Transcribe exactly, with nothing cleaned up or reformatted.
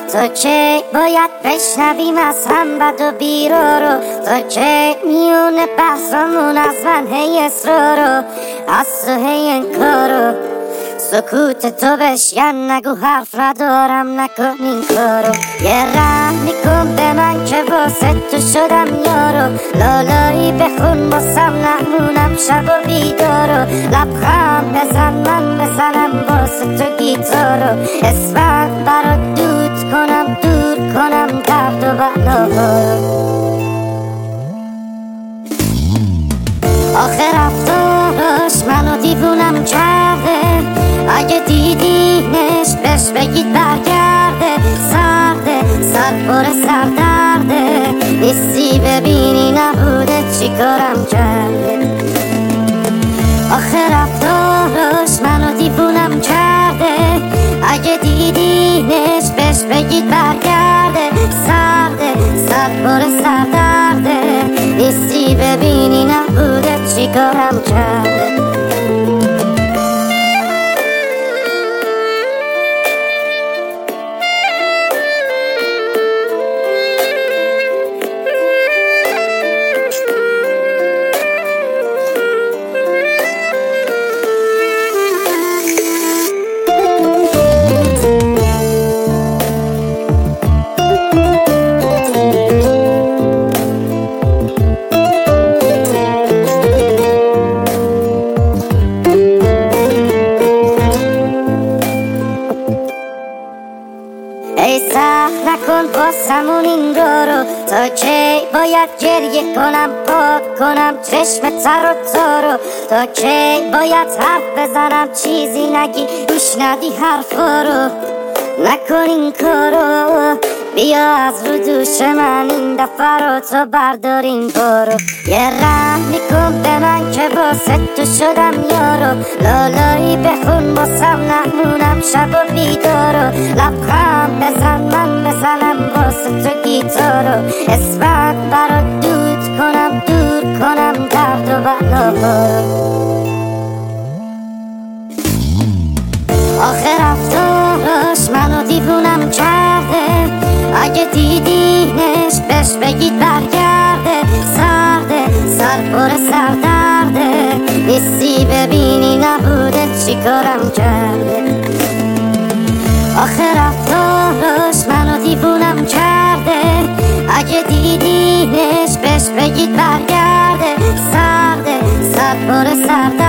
تو که باید بشنویم از هم بد و بیرا رو، تو که میونه بحثمون از من هی اصرارو، از تو هی انکارو، سکوت تو بشکن نگو حرف ندارم نکن این کارو. یه رحم میکن به من که واسه تو شدم یارو، لالایی بخون باسم نمونم شب و بیدارو، لبخند بزن من بزنم واسه تو گیتارو، اسفند برات دود کنم دور کنم درد و بلا. آخر رفتارش منو دیوونم کرده، اگه دیدینش بهش بگید برگرده، سرده سر پر سر درده، نیستی ببینی نبوده چی کارم کرده. آخر رفتارش منو دیوونم کرده، اگه دیدینش بهش بگید برگرده، سرده سر پر سر درده، نیستی ببینی نبوده چی کارم کرده. ای سخت نکن باسمون این رو، تا کی باید گریه کنم پاک کنم چشم تر و تارو، تا کی باید حرف بزنم چیزی نگی گوش ندی حرفا رو، نکن این کارو، بیا از رو دوش من این دفعه رو تو برداریم برو. یه رحم میکن به من که واسه تو شدم یارو، لالایی بخون باسم نمونم شب و بیدارو، لبخند بزن من بزنم واسه تو گیتارو، اسفند برات دود کنم دور کنم درد و بلا. آخر رفتارش منو دیوونم کرده، اگه دیدینش بهش بگید برگرده، سرده سر پر سر درده، نیستی ببینی نبوده چی کارم کرده. آخر رفتارش منو دیوونم کرده، اگه دیدینش بهش بگید برگرده، سرده سر پر سر درده.